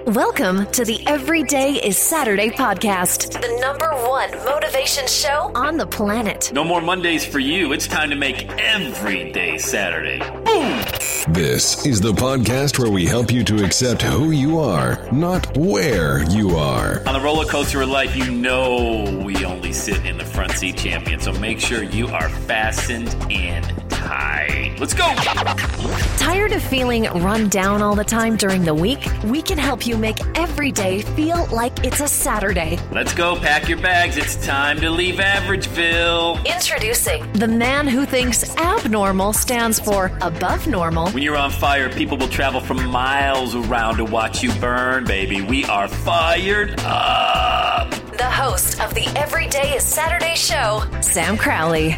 Welcome to the Everyday is Saturday podcast, the #1 motivation show on the planet. No more Mondays for you. It's time to make every day Saturday. Boom! This is the podcast where we help you to accept who you are, not where you are. On the roller coaster of life, you know we only sit in the front seat, champion. So make sure you are fastened and tight. Let's go! Tired of feeling run down all the time during the week? We can help you make every day feel like it's a Saturday. Let's go. Pack your bags. It's time to leave Averageville. Introducing the man who thinks abnormal stands for above normal. When you're on fire, people will travel from miles around to watch you burn, baby. We are fired up. The host of the Everyday is Saturday show, Sam Crowley.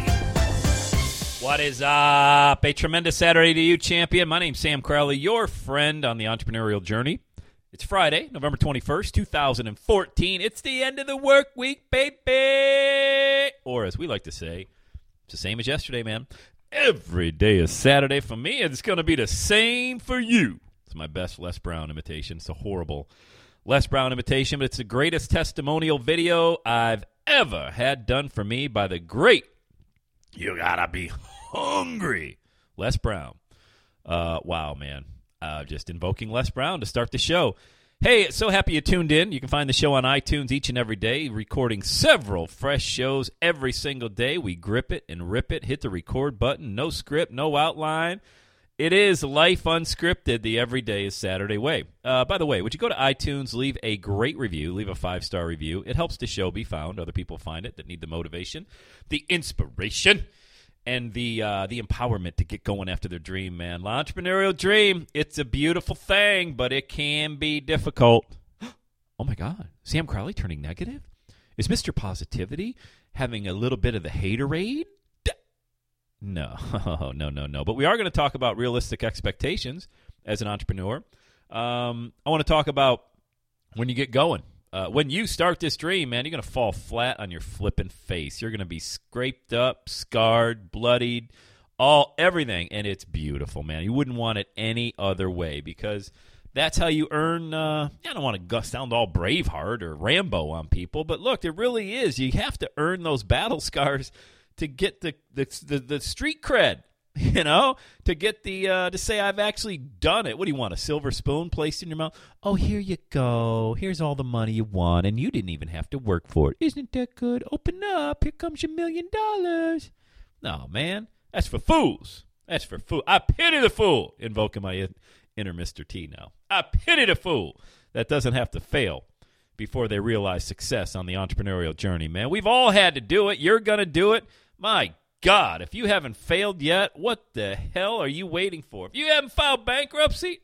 What is up? A tremendous Saturday to you, champion. My name's Sam Crowley, your friend on the entrepreneurial journey. It's Friday, November 21st, 2014. It's the end of the work week, baby. Or as we like to say, it's the same as yesterday, man. Every day is Saturday for me, and it's going to be the same for you. It's my best Les Brown imitation. It's a horrible Les Brown imitation, but it's the greatest testimonial video I've ever had done for me by the great You Gotta Be Hungry Les Brown. Wow, man. Just invoking Les Brown to start the show. Hey, so happy you tuned in. You can find the show on iTunes each and every day, recording several fresh shows every single day. We grip it and rip it, hit the record button, no script, no outline. It is life unscripted, the Everyday is Saturday way. By the way, would you go to iTunes, leave a great review, leave a 5-star review. It helps the show be found. Other people find it that need the motivation, the inspiration, and the empowerment to get going after their dream, man. The entrepreneurial dream, it's a beautiful thing, but it can be difficult. Oh, my God. Sam Crowley turning negative? Is Mr. Positivity having a little bit of the haterade? No. No. But we are going to talk about realistic expectations as an entrepreneur. I want to talk about when you get going. When you start this dream, man, you're going to fall flat on your flipping face. You're going to be scraped up, scarred, bloodied, everything, and it's beautiful, man. You wouldn't want it any other way because that's how you earn, I don't want to sound all Braveheart or Rambo on people, but look, it really is. You have to earn those battle scars to get the street cred. You know, to get to say I've actually done it. What do you want, a silver spoon placed in your mouth? Oh, here you go. Here's all the money you want, and you didn't even have to work for it. Isn't that good? Open up. Here comes your $1 million. No, man. That's for fools. That's for fools. I pity the fool. Invoking my inner Mr. T now. I pity the fool that doesn't have to fail before they realize success on the entrepreneurial journey, man. We've all had to do it. You're going to do it. My God, if you haven't failed yet, what the hell are you waiting for? If you haven't filed bankruptcy,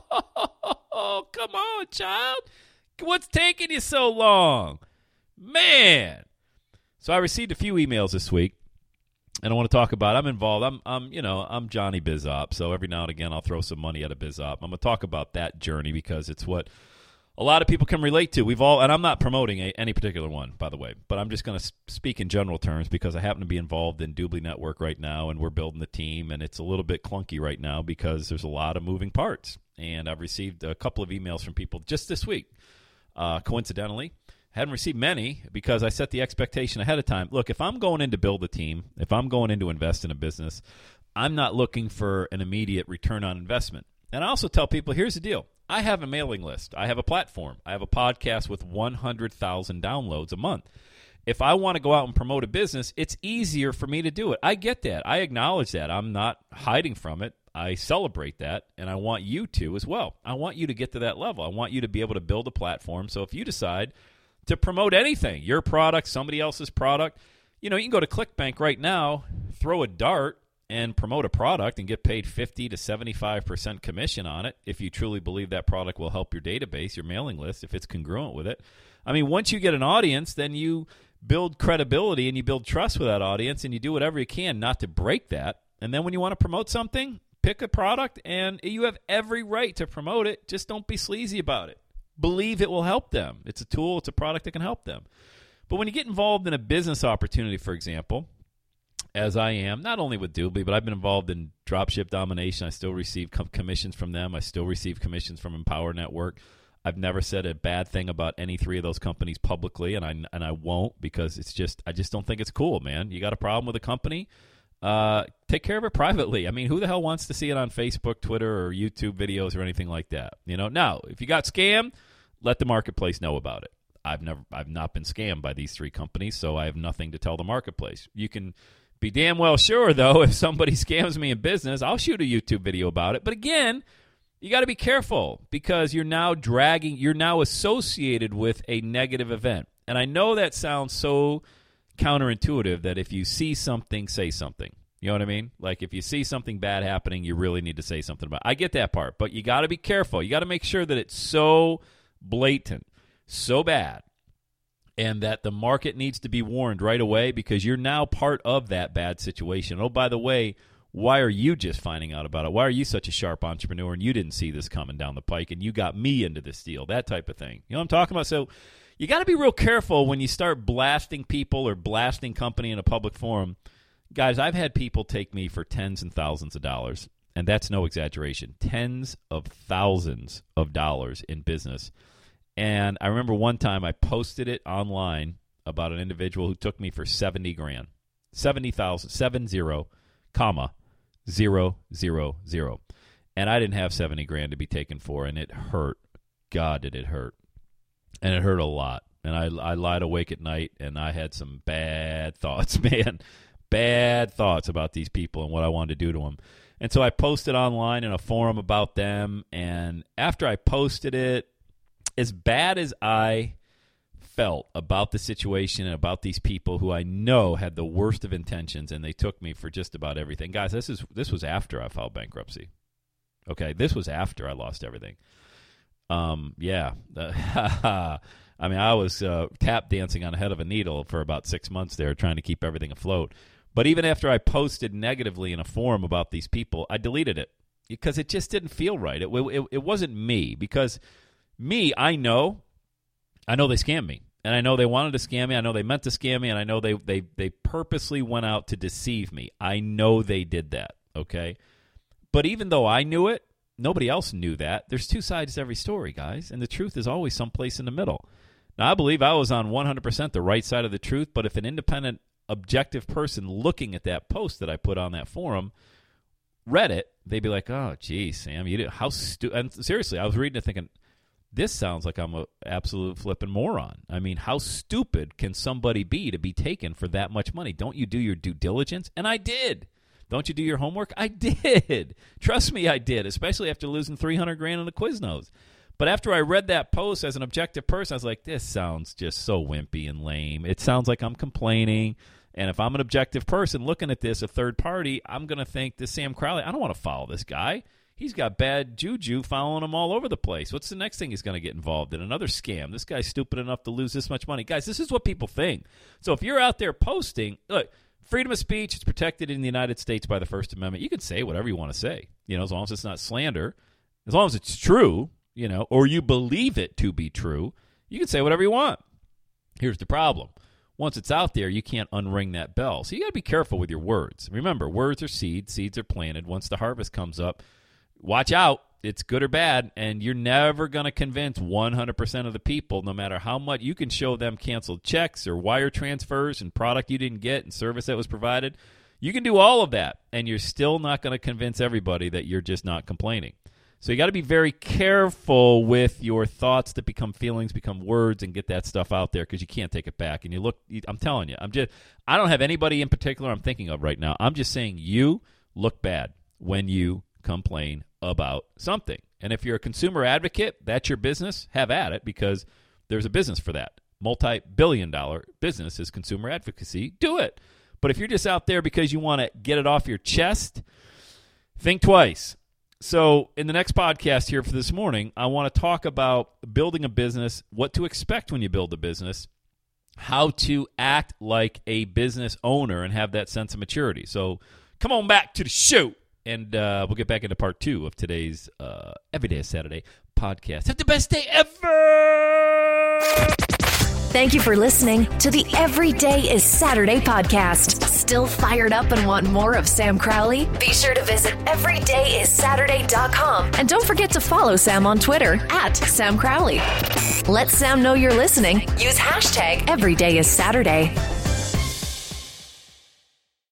oh, come on, child. What's taking you so long? Man. So I received a few emails this week, and I want to talk about I'm involved. I'm Johnny BizOp, so every now and again I'll throw some money at a BizOp. I'm going to talk about that journey because it's what a lot of people can relate to. And I'm not promoting any particular one, by the way, but I'm just going to speak in general terms because I happen to be involved in Doobly Network right now, and we're building the team, and it's a little bit clunky right now because there's a lot of moving parts. And I've received a couple of emails from people just this week. Coincidentally, hadn't received many because I set the expectation ahead of time. Look, if I'm going in to build a team, if I'm going in to invest in a business, I'm not looking for an immediate return on investment. And I also tell people, here's the deal. I have a mailing list. I have a platform. I have a podcast with 100,000 downloads a month. If I want to go out and promote a business, it's easier for me to do it. I get that. I acknowledge that. I'm not hiding from it. I celebrate that, and I want you to as well. I want you to get to that level. I want you to be able to build a platform. So if you decide to promote anything, your product, somebody else's product, you can go to ClickBank right now, throw a dart, and promote a product and get paid 50 to 75% commission on it if you truly believe that product will help your database, your mailing list, if it's congruent with it. I mean, once you get an audience, then you build credibility and you build trust with that audience and you do whatever you can not to break that. And then when you want to promote something, pick a product and you have every right to promote it. Just don't be sleazy about it. Believe it will help them. It's a tool. It's a product that can help them. But when you get involved in a business opportunity, for example, as I am, not only with Doobly, but I've been involved in Dropship Domination. I still receive commissions from them. I still receive commissions from Empower Network. I've never said a bad thing about any three of those companies publicly, and I won't, because I just don't think it's cool, man. You got a problem with a company, take care of it privately. I mean, who the hell wants to see it on Facebook, Twitter, or YouTube videos or anything like that? Now, if you got scammed, let the marketplace know about it. I've not been scammed by these three companies, so I have nothing to tell the marketplace. You can be damn well sure, though, if somebody scams me in business, I'll shoot a YouTube video about it. But again, you got to be careful, because you're now associated with a negative event. And I know that sounds so counterintuitive that if you see something, say something. You know what I mean? Like, if you see something bad happening, you really need to say something about it. I get that part, but you got to be careful. You got to make sure that it's so blatant, so bad, and that the market needs to be warned right away, because you're now part of that bad situation. Oh, by the way, why are you just finding out about it? Why are you such a sharp entrepreneur and you didn't see this coming down the pike and you got me into this deal? That type of thing. You know what I'm talking about? So you got to be real careful when you start blasting people or blasting company in a public forum. Guys, I've had people take me for tens and thousands of dollars, and that's no exaggeration. Tens of thousands of dollars in business. And I remember one time I posted it online about an individual who took me for $70,000. 70,000, 70, comma, 000. And I didn't have $70,000 to be taken for, and it hurt. God, did it hurt. And it hurt a lot. And I lied awake at night, and I had some bad thoughts, man. Bad thoughts about these people and what I wanted to do to them. And so I posted online in a forum about them, and after I posted it, as bad as I felt about the situation and about these people who I know had the worst of intentions, and they took me for just about everything. Guys, this was after I filed bankruptcy. Okay, this was after I lost everything. Yeah. I mean, I was tap dancing on the head of a needle for about 6 months there, trying to keep everything afloat. But even after I posted negatively in a forum about these people, I deleted it because it just didn't feel right. It wasn't me, because me, I know they scammed me. And I know they wanted to scam me. I know they meant to scam me. And I know they purposely went out to deceive me. I know they did that, okay? But even though I knew it, nobody else knew that. There's two sides to every story, guys. And the truth is always someplace in the middle. Now, I believe I was on 100% the right side of the truth. But if an independent, objective person looking at that post that I put on that forum read it, they'd be like, oh, geez, Sam, you did how stupid. And seriously, I was reading it thinking, this sounds like I'm an absolute flipping moron. I mean, how stupid can somebody be to be taken for that much money? Don't you do your due diligence? And I did. Don't you do your homework? I did. Trust me, I did, especially after losing $300,000 on the Quiznos. But after I read that post as an objective person, I was like, this sounds just so wimpy and lame. It sounds like I'm complaining. And if I'm an objective person looking at this, a third party, I'm going to think, this Sam Crowley, I don't want to follow this guy. He's got bad juju following him all over the place. What's the next thing he's going to get involved in? Another scam. This guy's stupid enough to lose this much money. Guys, this is what people think. So if you're out there posting, look, freedom of speech is protected in the United States by the First Amendment. You can say whatever you want to say, as long as it's not slander, as long as it's true, or you believe it to be true, you can say whatever you want. Here's the problem. Once it's out there, you can't unring that bell. So you got to be careful with your words. Remember, words are seeds. Seeds are planted. Once the harvest comes up, watch out. It's good or bad, and you're never going to convince 100% of the people, no matter how much. You can show them canceled checks or wire transfers and product you didn't get and service that was provided. You can do all of that, and you're still not going to convince everybody that you're just not complaining. So you got to be very careful with your thoughts that become feelings, become words, and get that stuff out there, because you can't take it back. And I'm telling you, I don't have anybody in particular I'm thinking of right now. I'm just saying you look bad when you complain about something. And if you're a consumer advocate, that's your business, have at it, because there's a business for that. Multi-billion-dollar business is consumer advocacy. Do it. But if you're just out there because you want to get it off your chest, think twice. So in the next podcast here for this morning, I want to talk about building a business, what to expect when you build a business, how to act like a business owner and have that sense of maturity. So come on back to the show, and we'll get back into part 2 of today's Everyday Saturday podcast. Have the best day ever! Thank you for listening to the Every Day is Saturday podcast. Still fired up and want more of Sam Crowley? Be sure to visit everydayissaturday.com. And don't forget to follow Sam on Twitter @Sam Crowley. Let Sam know you're listening. Use hashtag EverydayIsSaturday.